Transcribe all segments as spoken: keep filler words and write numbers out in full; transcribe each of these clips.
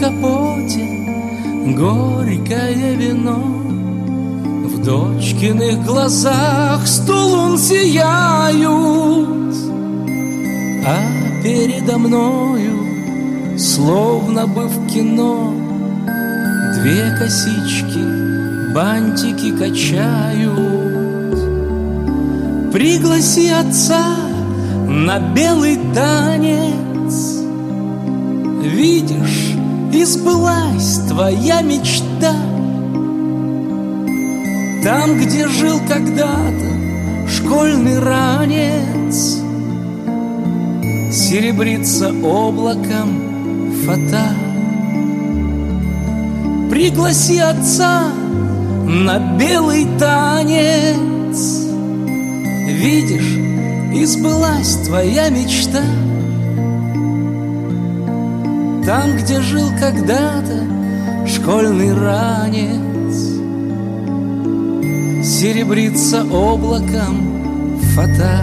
капоте горькое вино, в дочкиных глазах сто лун сияют, а передо мною, словно бы в кино, две косички бантики качают. Пригласи отца на белый танец, видишь, и сбылась твоя мечта. Там, где жил когда-то школьный ранец, серебрится облаком фата. Пригласи отца на белый танец, видишь, и сбылась твоя мечта. Там, где жил когда-то школьный ранец, серебрится облаком фата.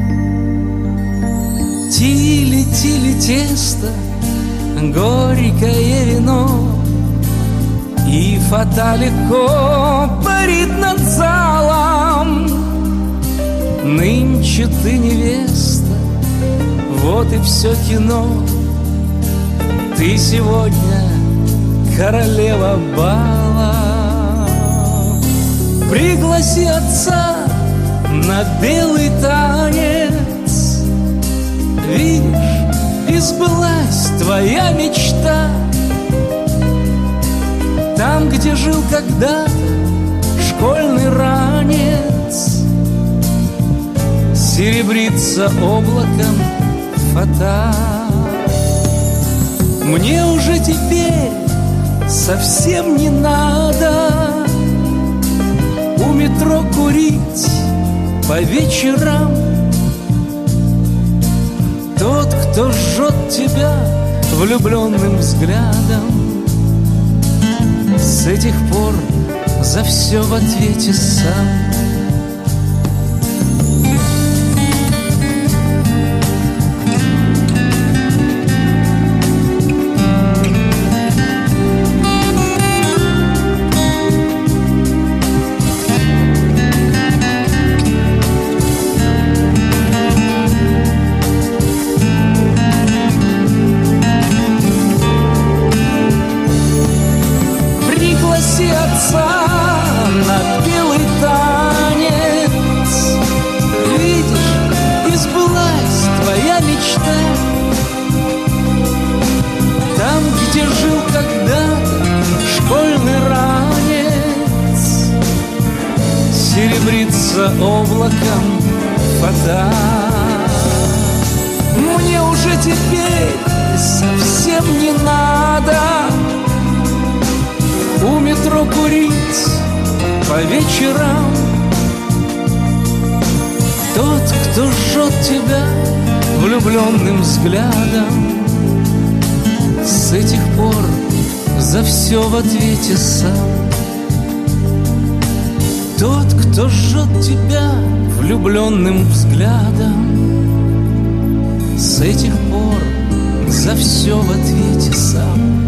Тили-тили тесто, горькое вино, и фата легко парит над залом. Нынче ты невеста, вот и все кино. Ты сегодня королева бала. Пригласи отца на белый танец, видишь, и сбылась твоя мечта. Там, где жил когда-то школьный ранец, серебрится облаком фата. Мне уже теперь совсем не надо у метро курить по вечерам. Тот, кто жжет тебя влюбленным взглядом, с этих пор за все в ответе сам. Облаком фата. Мне уже теперь совсем не надо у метро курить по вечерам. Тот, кто жжет тебя влюбленным взглядом, с этих пор за все в ответе сам. Тот, кто жжет тебя влюбленным взглядом, с этих пор за все в ответе сам.